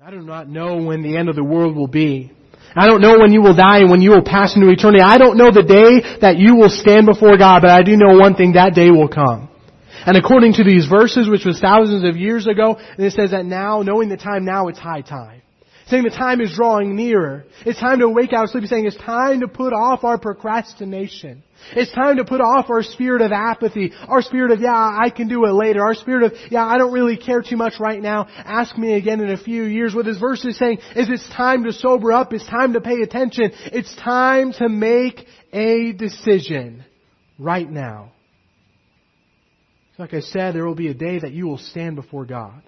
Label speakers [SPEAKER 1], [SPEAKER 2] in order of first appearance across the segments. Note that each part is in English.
[SPEAKER 1] I do not know when the end of the world will be. I don't know when you will die and when you will pass into eternity. I don't know the day that you will stand before God, but I do know one thing, that day will come. And according to these verses, which was thousands of years ago, and it says that now, knowing the time now, it's high time. Saying the time is drawing nearer. It's time to wake out of sleep. Saying it's time to put off our procrastination. It's time to put off our spirit of apathy. Our spirit of, I can do it later. Our spirit of, I don't really care too much right now. Ask me again in a few years. What this verse is saying is it's time to sober up. It's time to pay attention. It's time to make a decision right now. Like I said, there will be a day that you will stand before God.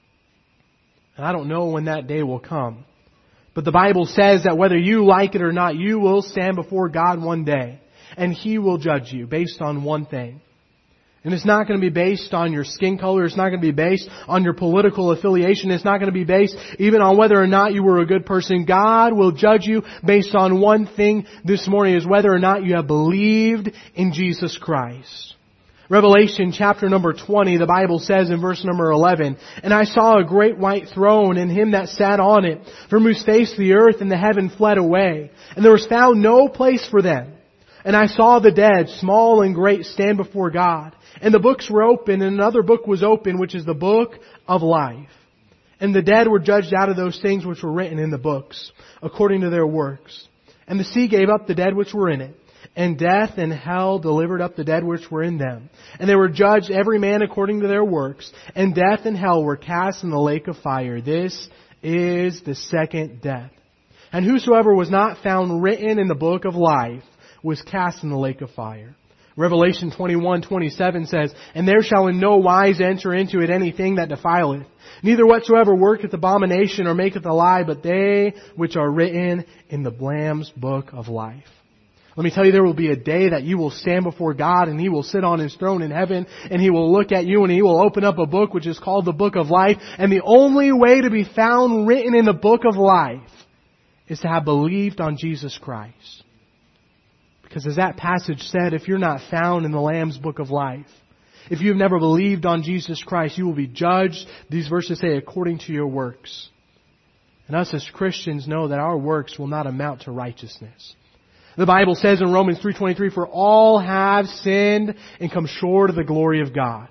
[SPEAKER 1] And I don't know when that day will come. But the Bible says that whether you like it or not, you will stand before God one day. And He will judge you based on one thing. And it's not going to be based on your skin color. It's not going to be based on your political affiliation. It's not going to be based even on whether or not you were a good person. God will judge you based on one thing this morning, is whether or not you have believed in Jesus Christ. Revelation chapter number 20, the Bible says in verse number 11, "And I saw a great white throne, and Him that sat on it, from whose face the earth and the heaven fled away. And there was found no place for them. And I saw the dead, small and great, stand before God. And the books were open, and another book was open, which is the book of life. And the dead were judged out of those things which were written in the books, according to their works. And the sea gave up the dead which were in it. And death and hell delivered up the dead which were in them. And they were judged every man according to their works. And death and hell were cast in the lake of fire. This is the second death. And whosoever was not found written in the book of life was cast in the lake of fire." Revelation 21:27 says, "And there shall in no wise enter into it anything that defileth, neither whatsoever worketh abomination or maketh a lie, but they which are written in the Lamb's book of life." Let me tell you, there will be a day that you will stand before God and He will sit on His throne in heaven and He will look at you and He will open up a book which is called the book of life. And the only way to be found written in the book of life is to have believed on Jesus Christ. Because as that passage said, if you're not found in the Lamb's book of life, if you've never believed on Jesus Christ, you will be judged, these verses say, according to your works. And us as Christians know that our works will not amount to righteousness. The Bible says in Romans 3:23, "For all have sinned and come short of the glory of God."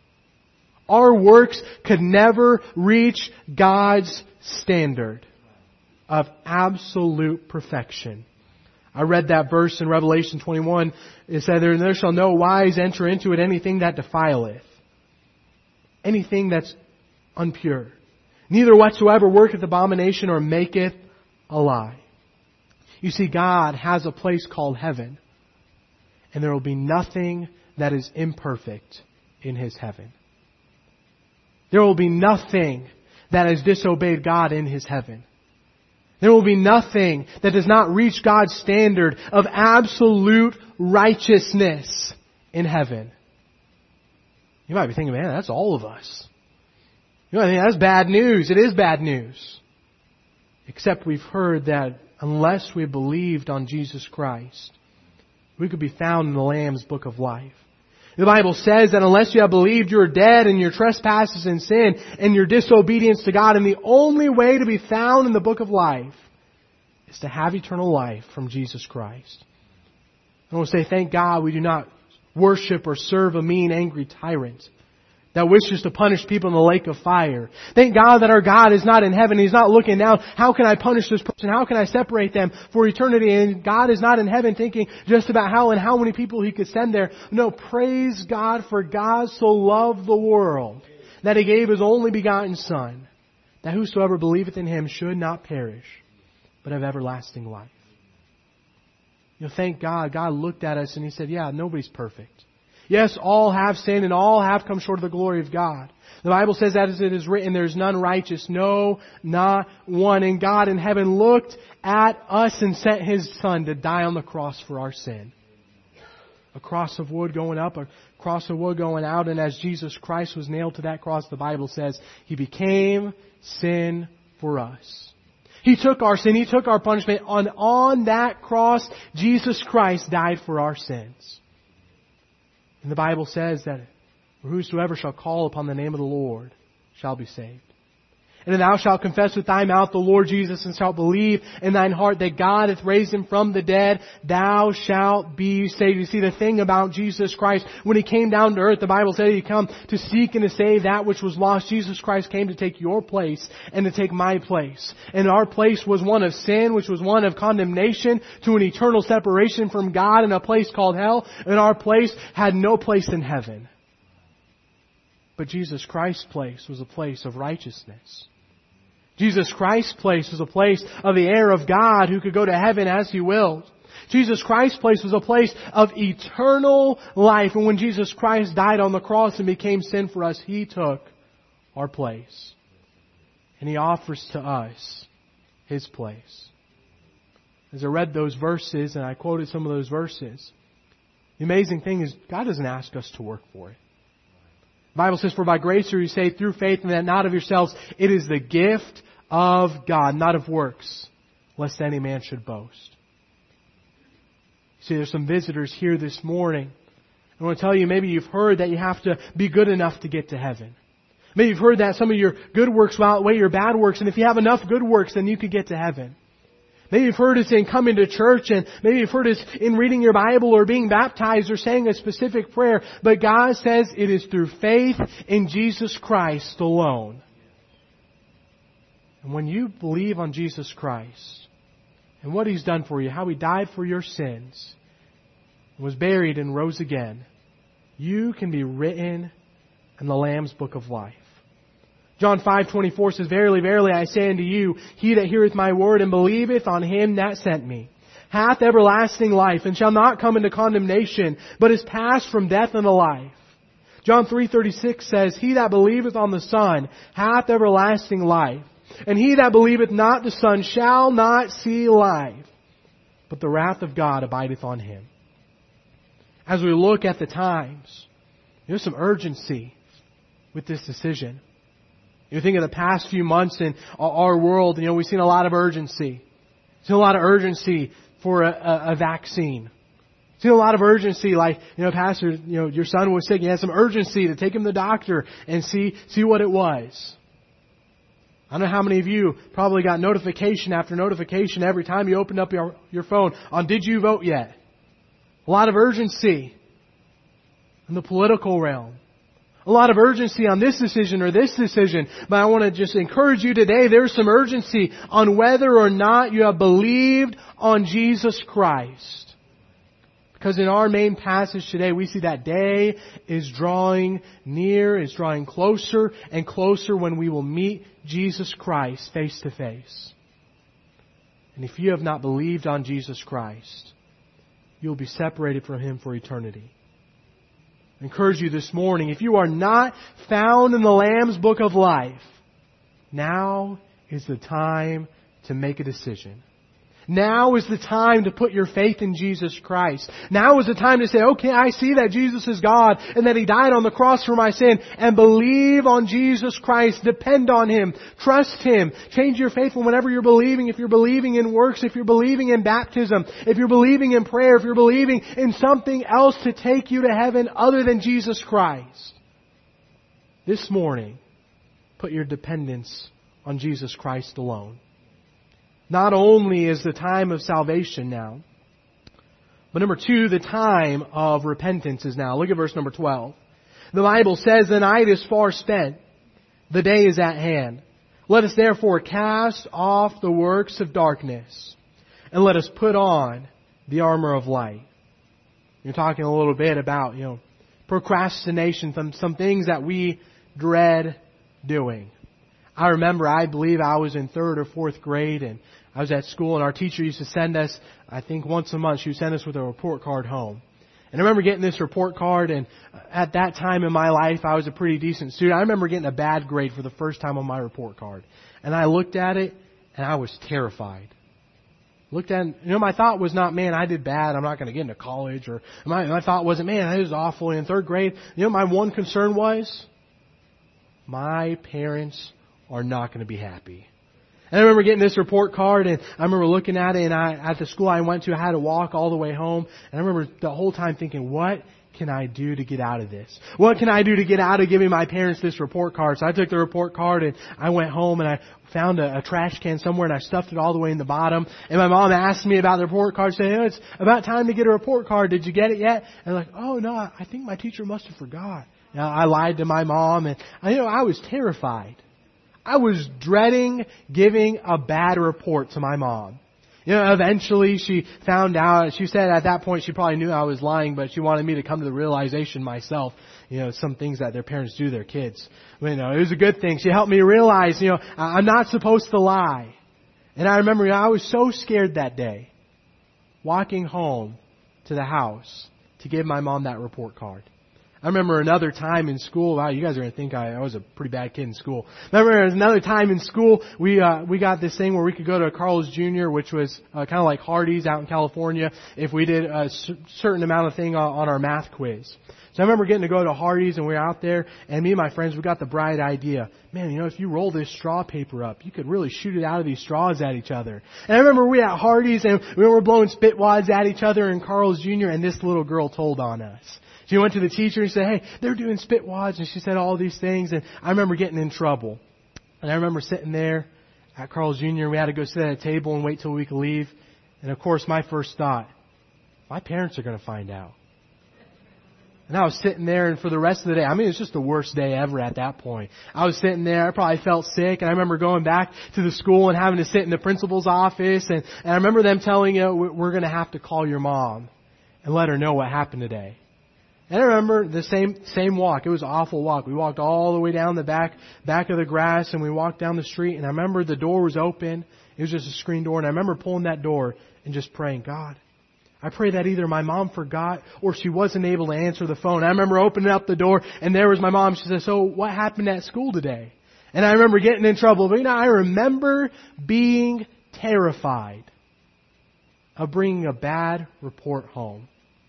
[SPEAKER 1] Our works could never reach God's standard of absolute perfection. I read that verse in Revelation 21. It said, "There shall no wise enter into it anything that defileth." Anything that's unpure. "Neither whatsoever worketh abomination or maketh a lie." You see, God has a place called heaven. And there will be nothing that is imperfect in His heaven. There will be nothing that has disobeyed God in His heaven. There will be nothing that does not reach God's standard of absolute righteousness in heaven. You might be thinking, man, that's all of us. You might think, that's bad news. It is bad news. Except we've heard that unless we believed on Jesus Christ, we could be found in the Lamb's book of life. The Bible says that unless you have believed, you're dead in your trespasses and sin and your disobedience to God. And the only way to be found in the book of life is to have eternal life from Jesus Christ. I want to say, thank God we do not worship or serve a mean, angry tyrant that wishes to punish people in the lake of fire. Thank God that our God is not in heaven. He's not looking down. How can I punish this person? How can I separate them for eternity? And God is not in heaven thinking just about how and how many people He could send there. No, praise God, for God so loved the world that He gave His only begotten Son, that whosoever believeth in Him should not perish, but have everlasting life. Thank God. God looked at us and He said, yeah, nobody's perfect. Yes, all have sinned and all have come short of the glory of God. The Bible says that as it is written, there is none righteous, no, not one. And God in heaven looked at us and sent His Son to die on the cross for our sin. A cross of wood going up, a cross of wood going out. And as Jesus Christ was nailed to that cross, the Bible says He became sin for us. He took our sin. He took our punishment. And on that cross, Jesus Christ died for our sins. And the Bible says that whosoever shall call upon the name of the Lord shall be saved. And if thou shalt confess with thy mouth the Lord Jesus, and shalt believe in thine heart that God hath raised him from the dead, thou shalt be saved. You see, the thing about Jesus Christ, when He came down to earth, the Bible said He come to seek and to save that which was lost. Jesus Christ came to take your place and to take my place. And our place was one of sin, which was one of condemnation to an eternal separation from God in a place called hell. And our place had no place in heaven. But Jesus Christ's place was a place of righteousness. Jesus Christ's place was a place of the heir of God who could go to heaven as He willed. Jesus Christ's place was a place of eternal life. And when Jesus Christ died on the cross and became sin for us, He took our place. And He offers to us His place. As I read those verses, and I quoted some of those verses, the amazing thing is God doesn't ask us to work for it. The Bible says, for by grace are you saved through faith, and that not of yourselves. It is the gift of God, not of works, lest any man should boast. See, there's some visitors here this morning. I want to tell you, maybe you've heard that you have to be good enough to get to heaven. Maybe you've heard that some of your good works will outweigh your bad works, and if you have enough good works, then you could get to heaven. Maybe you've heard it in coming to church, and maybe you've heard it in reading your Bible or being baptized or saying a specific prayer. But God says it is through faith in Jesus Christ alone. And when you believe on Jesus Christ and what He's done for you, how He died for your sins, was buried and rose again, you can be written in the Lamb's Book of Life. John 5:24 says, verily, verily, I say unto you, he that heareth my word and believeth on Him that sent me, hath everlasting life, and shall not come into condemnation, but is passed from death unto life. John 3:36 says, he that believeth on the Son hath everlasting life, and he that believeth not the Son shall not see life, but the wrath of God abideth on him. As we look at the times, there's some urgency with this decision. You think of the past few months in our world, we've seen a lot of urgency. We've seen a lot of urgency for a vaccine. We've seen a lot of urgency, like, Pastor, your son was sick. You had some urgency to take him to the doctor and see what it was. I don't know how many of you probably got notification after notification every time you opened up your phone on did you vote yet? A lot of urgency in the political realm. A lot of urgency on this decision or this decision. But I want to just encourage you today, there's some urgency on whether or not you have believed on Jesus Christ. Because in our main passage today, we see that day is drawing near, is drawing closer and closer when we will meet Jesus Christ face to face. And if you have not believed on Jesus Christ, you'll be separated from Him for eternity. I encourage you this morning, if you are not found in the Lamb's Book of Life, now is the time to make a decision. Now is the time to put your faith in Jesus Christ. Now is the time to say, okay, I see that Jesus is God and that He died on the cross for my sin, and believe on Jesus Christ. Depend on Him. Trust Him. Change your faith from whatever you're believing. If you're believing in works, if you're believing in baptism, if you're believing in prayer, if you're believing in something else to take you to heaven other than Jesus Christ. This morning, put your dependence on Jesus Christ alone. Not only is the time of salvation now, but number 2, the time of repentance is now. Look at verse number 12. The Bible says, the night is far spent, the day is at hand. Let us therefore cast off the works of darkness, and let us put on the armor of light. You're talking a little bit about, procrastination, some things that we dread doing. I remember, I believe I was in 3rd or 4th grade, and I was at school, and our teacher used to send us, I think once a month, she would send us with a report card home. And I remember getting this report card, and at that time in my life, I was a pretty decent student. I remember getting a bad grade for the first time on my report card. And I looked at it, and I was terrified. Looked at it, my thought was not, man, I did bad, I'm not going to get into college. Or my thought wasn't, man, that was awful. In 3rd grade, my one concern was, my parents are not going to be happy. And I remember getting this report card, and I remember looking at it, and at the school I went to, I had to walk all the way home. And I remember the whole time thinking, what can I do to get out of this? What can I do to get out of giving my parents this report card? So I took the report card and I went home and I found a trash can somewhere and I stuffed it all the way in the bottom. And my mom asked me about the report card, saying, it's about time to get a report card. Did you get it yet? And I'm like, oh no, I think my teacher must have forgot. Now, I lied to my mom and I was terrified. I was dreading giving a bad report to my mom. Eventually she found out. She said at that point she probably knew I was lying, but she wanted me to come to the realization myself, some things that their parents do to their kids. It was a good thing. She helped me realize, I'm not supposed to lie. And I remember I was so scared that day, walking home to the house to give my mom that report card. I remember another time in school. Wow, you guys are going to think I was a pretty bad kid in school. I remember another time in school, we got this thing where we could go to Carl's Jr., which was kind of like Hardee's out in California, if we did a certain amount of thing on our math quiz. So I remember getting to go to Hardee's and we were out there, and me and my friends, we got the bright idea. Man, if you roll this straw paper up, you could really shoot it out of these straws at each other. And I remember we at Hardee's and we were blowing spit wads at each other in Carl's Jr., and this little girl told on us. She went to the teacher and said, hey, they're doing spit wads. And she said all these things. And I remember getting in trouble. And I remember sitting there at Carl's Jr. We had to go sit at a table and wait till we could leave. And of course, my first thought, my parents are going to find out. And I was sitting there, and for the rest of the day, it's just the worst day ever at that point. I was sitting there, I probably felt sick, and I remember going back to the school and having to sit in the principal's office. And I remember them telling we're going to have to call your mom and let her know what happened today. And I remember the same walk. It was an awful walk. We walked all the way down the back of the grass, and we walked down the street, and I remember the door was open. It was just a screen door, and I remember pulling that door and just praying, God, I pray that either my mom forgot or she wasn't able to answer the phone. I remember opening up the door, and there was my mom. She said, so what happened at school today? And I remember getting in trouble. But I remember being terrified of bringing a bad report home.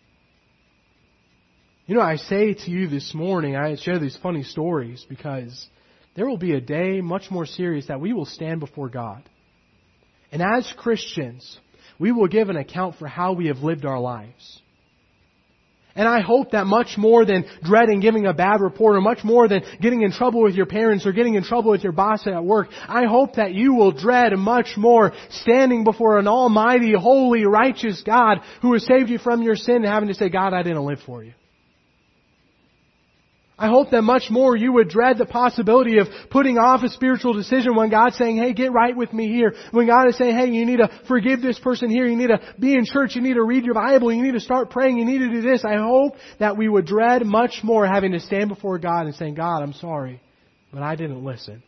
[SPEAKER 1] I say to you this morning, I share these funny stories because there will be a day much more serious that we will stand before God. And as Christians, we will give an account for how we have lived our lives. And I hope that much more than dreading giving a bad report, or much more than getting in trouble with your parents or getting in trouble with your boss at work, I hope that you will dread much more standing before an almighty, holy, righteous God who has saved you from your sin and having to say, God, I didn't live for you. I hope that much more you would dread the possibility of putting off a spiritual decision when God's saying, hey, get right with me here. When God is saying, hey, you need to forgive this person here. You need to be in church. You need to read your Bible. You need to start praying. You need to do this. I hope that we would dread much more having to stand before God and saying, God, I'm sorry, but I didn't listen.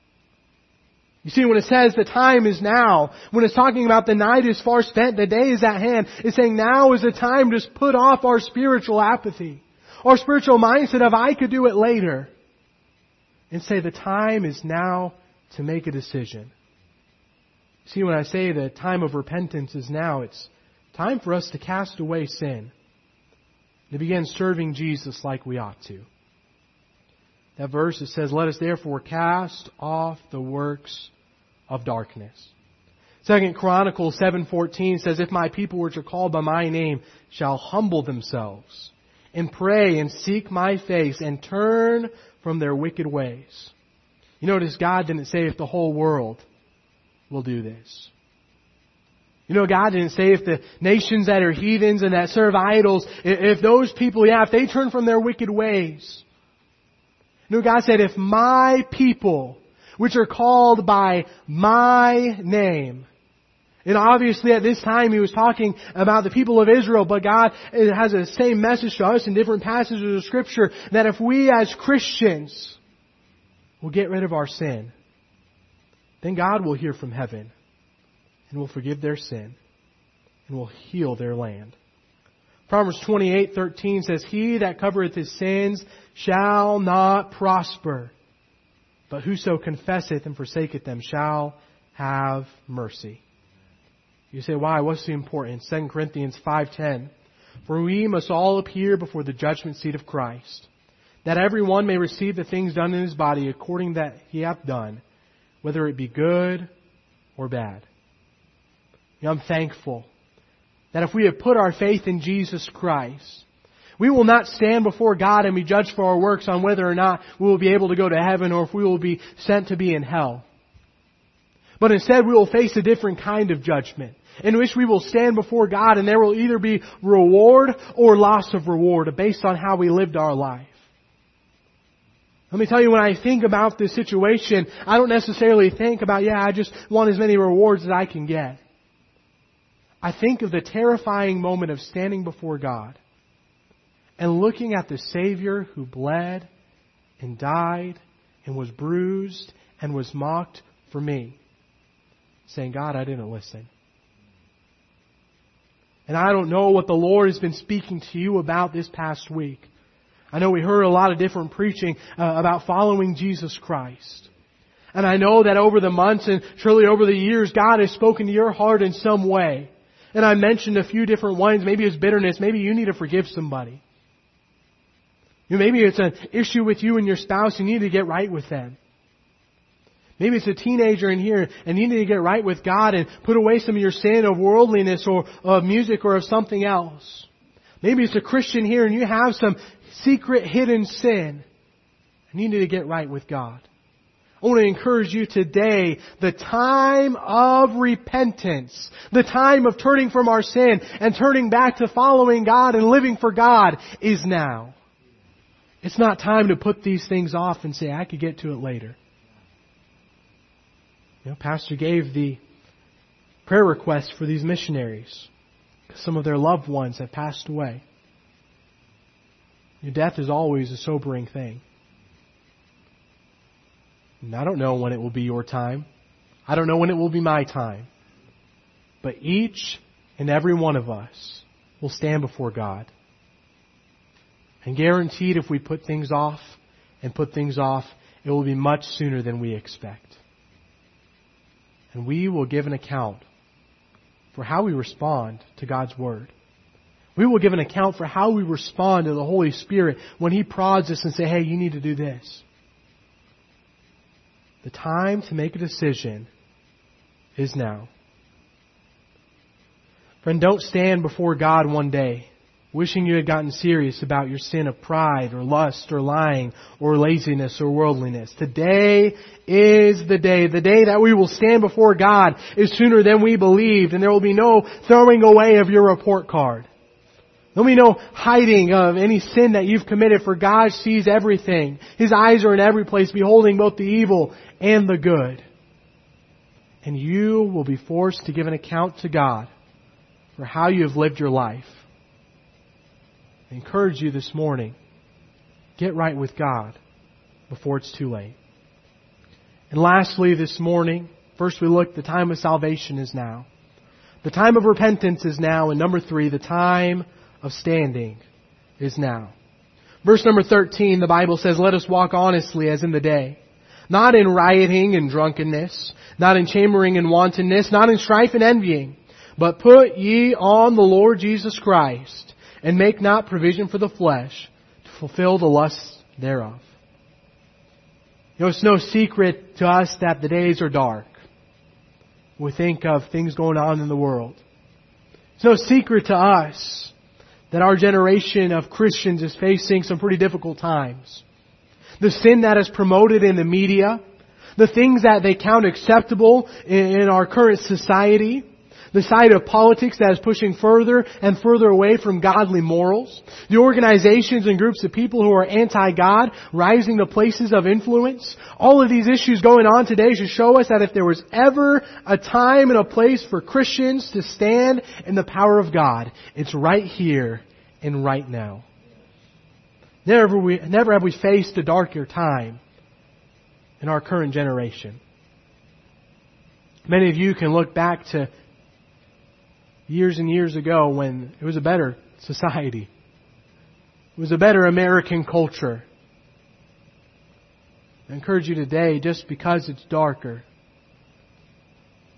[SPEAKER 1] You see, when it says the time is now, when it's talking about the night is far spent, the day is at hand, it's saying now is the time to put off our spiritual apathy. Our spiritual mindset of I could do it later. And say the time is now to make a decision. See, when I say the time of repentance is now, it's time for us to cast away sin. To begin serving Jesus like we ought to. That verse, it says, let us therefore cast off the works of darkness. 2 Chronicles 7:14 says, if my people which are called by my name shall humble themselves and pray and seek my face and turn from their wicked ways. You notice God didn't say if the whole world will do this. God didn't say if the nations that are heathens and that serve idols, if those people, if they turn from their wicked ways. God said, if my people, which are called by my name. And obviously at this time He was talking about the people of Israel, but God has the same message to us in different passages of Scripture, that if we as Christians will get rid of our sin, then God will hear from heaven and will forgive their sin and will heal their land. Proverbs 28:13 says, he that covereth his sins shall not prosper, but whoso confesseth and forsaketh them shall have mercy. You say, why? What's the importance? 2 Corinthians 5:10. For we must all appear before the judgment seat of Christ, that every one may receive the things done in his body according that he hath done, whether it be good or bad. I'm thankful that if we have put our faith in Jesus Christ, We will not stand before God and be judged for our works on whether or not we will be able to go to heaven or if we will be sent to be in hell. But instead we will face a different kind of judgment in which we will stand before God and there will either be reward or loss of reward based on how we lived our life. Let me tell you, when I think about this situation, I don't necessarily think about, I just want as many rewards as I can get. I think of the terrifying moment of standing before God and looking at the Savior who bled and died and was bruised and was mocked for me, saying, God, I didn't listen. And I don't know what the Lord has been speaking to you about this past week. I know we heard a lot of different preaching about following Jesus Christ. And I know that over the months and surely over the years, God has spoken to your heart in some way. And I mentioned a few different ones. Maybe it's bitterness. Maybe you need to forgive somebody. Maybe it's an issue with you and your spouse. You need to get right with them. Maybe it's a teenager in here and you need to get right with God and put away some of your sin of worldliness or of music or of something else. Maybe it's a Christian here and you have some secret hidden sin and you need to get right with God. I want to encourage you today, the time of repentance, the time of turning from our sin and turning back to following God and living for God is now. It's not time to put these things off and say, I could get to it later. Pastor gave the prayer request for these missionaries. Some of their loved ones have passed away. Death is always a sobering thing. And I don't know when it will be your time. I don't know when it will be my time. But each and every one of us will stand before God. And guaranteed if we put things off, it will be much sooner than we expect. And we will give an account for how we respond to God's Word. We will give an account for how we respond to the Holy Spirit when He prods us and say, hey, you need to do this. The time to make a decision is now. Friend, don't stand before God one day wishing you had gotten serious about your sin of pride or lust or lying or laziness or worldliness. Today is the day. The day that we will stand before God is sooner than we believed, and there will be no throwing away of your report card. There'll be no hiding of any sin that you've committed, for God sees everything. His eyes are in every place, beholding both the evil and the good. And you will be forced to give an account to God for how you have lived your life. I encourage you this morning, get right with God before it's too late. And lastly this morning, first we look, the time of salvation is now. The time of repentance is now. And number 3, the time of standing is now. Verse number 13, the Bible says, let us walk honestly as in the day, not in rioting and drunkenness, not in chambering and wantonness, not in strife and envying, but put ye on the Lord Jesus Christ, and make not provision for the flesh to fulfill the lusts thereof. It's no secret to us that the days are dark. We think of things going on in the world. It's no secret to us that our generation of Christians is facing some pretty difficult times. The sin that is promoted in the media, the things that they count acceptable in our current society, the side of politics that is pushing further and further away from godly morals, the organizations and groups of people who are anti-God rising to places of influence. All of these issues going on today should show us that if there was ever a time and a place for Christians to stand in the power of God, it's right here and right now. Never have we faced a darker time in our current generation. Many of you can look back to years and years ago when it was a better society. It was a better American culture. I encourage you today, just because it's darker,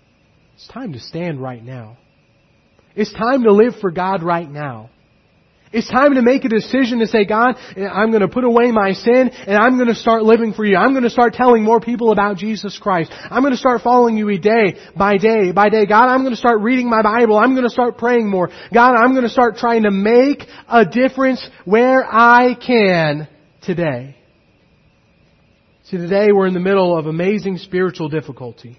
[SPEAKER 1] it's time to stand right now. It's time to live for God right now. It's time to make a decision to say, God, I'm going to put away my sin and I'm going to start living for You. I'm going to start telling more people about Jesus Christ. I'm going to start following You day by day by day. God, I'm going to start reading my Bible. I'm going to start praying more. God, I'm going to start trying to make a difference where I can today. See, today we're in the middle of amazing spiritual difficulty.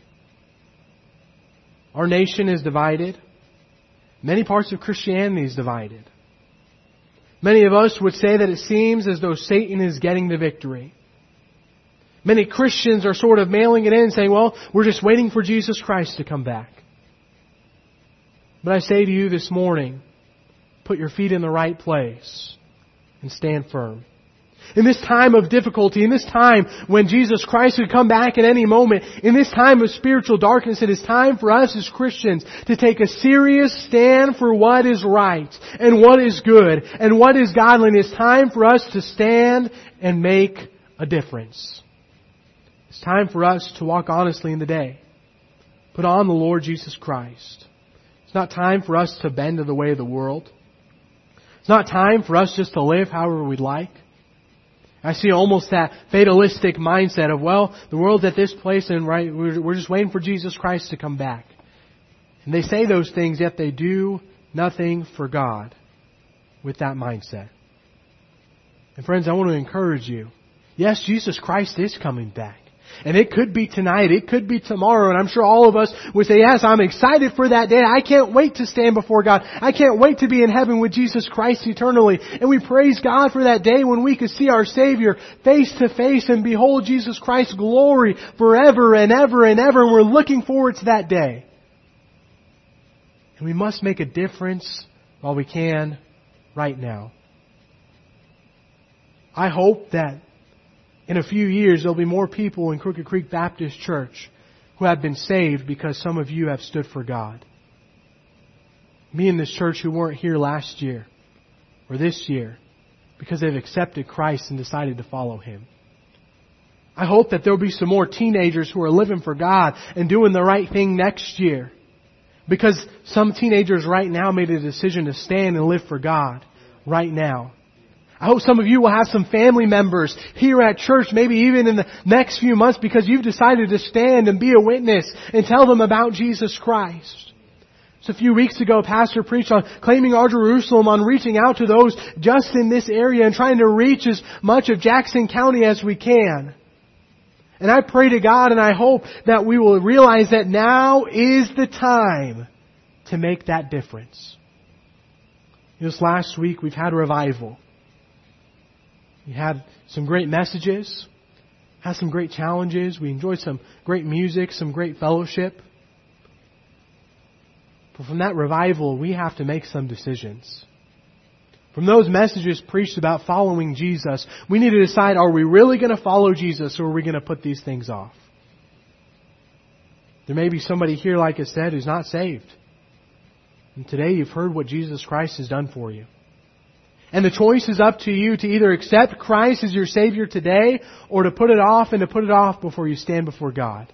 [SPEAKER 1] Our nation is divided. Many parts of Christianity is divided. Many of us would say that it seems as though Satan is getting the victory. Many Christians are sort of mailing it in saying, well, we're just waiting for Jesus Christ to come back. But I say to you this morning, put your feet in the right place and stand firm. In this time of difficulty, in this time when Jesus Christ could come back at any moment, in this time of spiritual darkness, it is time for us as Christians to take a serious stand for what is right and what is good and what is godly. And it's time for us to stand and make a difference. It's time for us to walk honestly in the day. Put on the Lord Jesus Christ. It's not time for us to bend to the way of the world. It's not time for us just to live however we'd like. I see almost that fatalistic mindset of, well, the world's at this place and right, we're just waiting for Jesus Christ to come back. And they say those things, yet they do nothing for God with that mindset. And friends, I want to encourage you. Yes, Jesus Christ is coming back. And it could be tonight, it could be tomorrow, and I'm sure all of us would say, yes, I'm excited for that day. I can't wait to stand before God. I can't wait to be in heaven with Jesus Christ eternally. And we praise God for that day when we could see our Savior face to face and behold Jesus Christ's glory forever and ever and ever. And we're looking forward to that day. And we must make a difference while we can right now. I hope that in a few years, there'll be more people in Crooked Creek Baptist Church who have been saved because some of you have stood for God. Me in this church who weren't here last year or this year because they've accepted Christ and decided to follow Him. I hope that there'll be some more teenagers who are living for God and doing the right thing next year because some teenagers right now made a decision to stand and live for God right now. I hope some of you will have some family members here at church, maybe even in the next few months, because you've decided to stand and be a witness and tell them about Jesus Christ. So a few weeks ago, Pastor preached on claiming our Jerusalem, on reaching out to those just in this area and trying to reach as much of Jackson County as we can. And I pray to God and I hope that we will realize that now is the time to make that difference. This last week, we've had a revival. We had some great messages, had some great challenges. We enjoyed some great music, some great fellowship. But from that revival, we have to make some decisions. From those messages preached about following Jesus, we need to decide, are we really going to follow Jesus or are we going to put these things off? There may be somebody here, like I said, who's not saved. And today you've heard what Jesus Christ has done for you. And the choice is up to you to either accept Christ as your Savior today or to put it off and to put it off before you stand before God.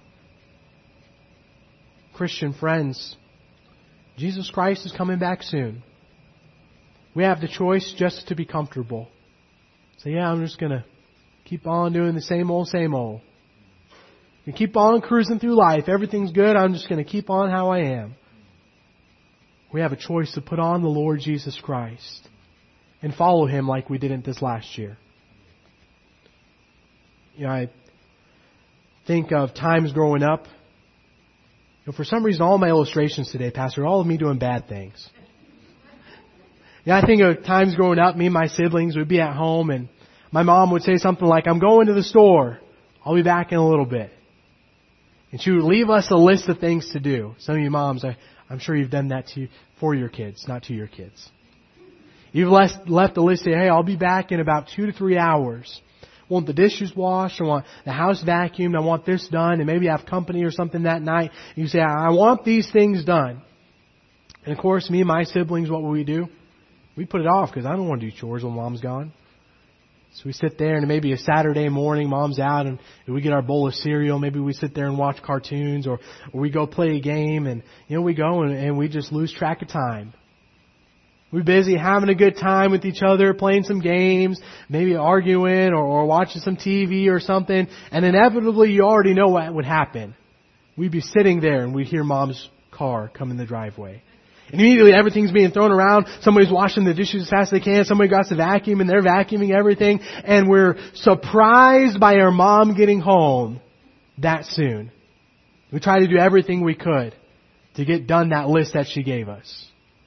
[SPEAKER 1] Christian friends, Jesus Christ is coming back soon. We have the choice just to be comfortable. Say, yeah, I'm just going to keep on doing the same old, same old. And keep on cruising through life. Everything's good. I'm just going to keep on how I am. We have a choice to put on the Lord Jesus Christ and follow Him like we didn't this last year. You know, I think of times growing up. You know, for some reason, all my illustrations today, Pastor, are all of me doing bad things. Yeah, I think of times growing up, me and my siblings would be at home and my mom would say something like, I'm going to the store. I'll be back in a little bit. And she would leave us a list of things to do. Some of you moms, I'm sure you've done that for your kids, not to your kids. You've left a list saying, hey, I'll be back in about 2 to 3 hours. I want the dishes washed. I want the house vacuumed. I want this done. And maybe have company or something that night. And you say, I want these things done. And of course, me and my siblings, what will we do? We put it off because I don't want to do chores when Mom's gone. So we sit there and maybe a Saturday morning, Mom's out and we get our bowl of cereal. Maybe we sit there and watch cartoons or we go play a game and, we go and we just lose track of time. We're busy having a good time with each other, playing some games, maybe arguing or watching some TV or something. And inevitably, you already know what would happen. We'd be sitting there and we'd hear Mom's car come in the driveway. And immediately everything's being thrown around. Somebody's washing the dishes as fast as they can. Somebody got to vacuum and they're vacuuming everything. And we're surprised by our mom getting home that soon. We try to do everything we could to get done that list that she gave us.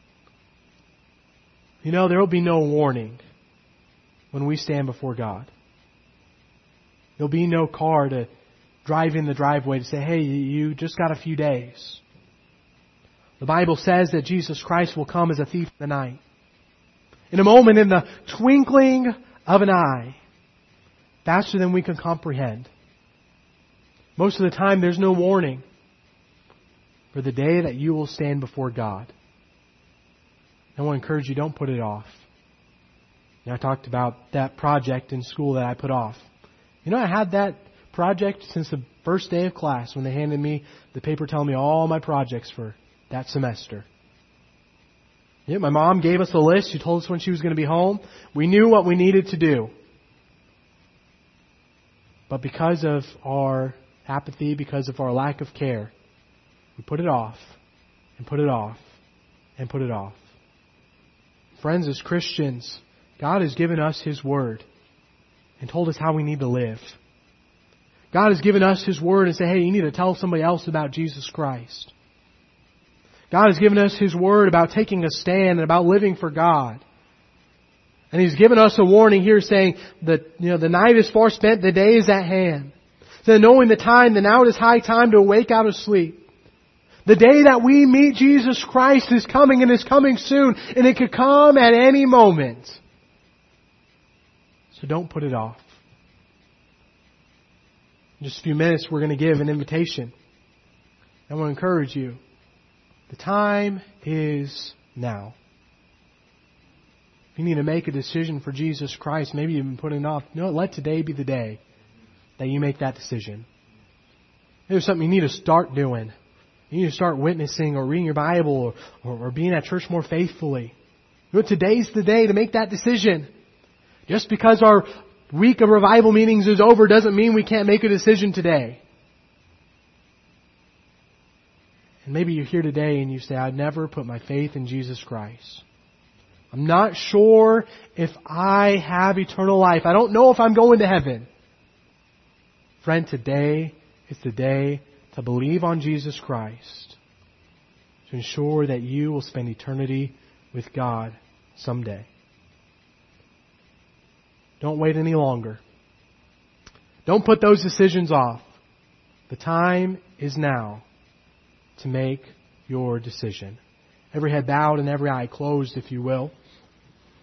[SPEAKER 1] You know, there will be no warning when we stand before God. There'll be no car to drive in the driveway to say, hey, you just got a few days. The Bible says that Jesus Christ will come as a thief in the night. In a moment, in the twinkling of an eye, faster than we can comprehend. Most of the time, there's no warning for the day that you will stand before God. I want to encourage you, don't put it off. And I talked about that project in school that I put off. You know, I had that project since the first day of class when they handed me the paper telling me all my projects for that semester. Yeah, my mom gave us a list. She told us when she was going to be home. We knew what we needed to do. But because of our apathy, because of our lack of care, we put it off and put it off and put it off. Friends, as Christians, God has given us His Word and told us how we need to live. God has given us His Word and said, hey, you need to tell somebody else about Jesus Christ. God has given us His Word about taking a stand and about living for God. And He's given us a warning here saying that, the night is far spent, the day is at hand. So knowing the time, that now it is high time to awake out of sleep. The day that we meet Jesus Christ is coming and is coming soon. And it could come at any moment. So don't put it off. In just a few minutes we're going to give an invitation. I want to encourage you. The time is now. If you need to make a decision for Jesus Christ, maybe you've been putting it off. Let today be the day that you make that decision. There's something you need to start doing. You need to start witnessing or reading your Bible or being at church more faithfully. Today's the day to make that decision. Just because our week of revival meetings is over doesn't mean we can't make a decision today. And maybe you're here today and you say, I've never put my faith in Jesus Christ. I'm not sure if I have eternal life. I don't know if I'm going to heaven. Friend, today is the day to believe on Jesus Christ, to ensure that you will spend eternity with God someday. Don't wait any longer. Don't put those decisions off. The time is now to make your decision. Every head bowed and every eye closed, if you will.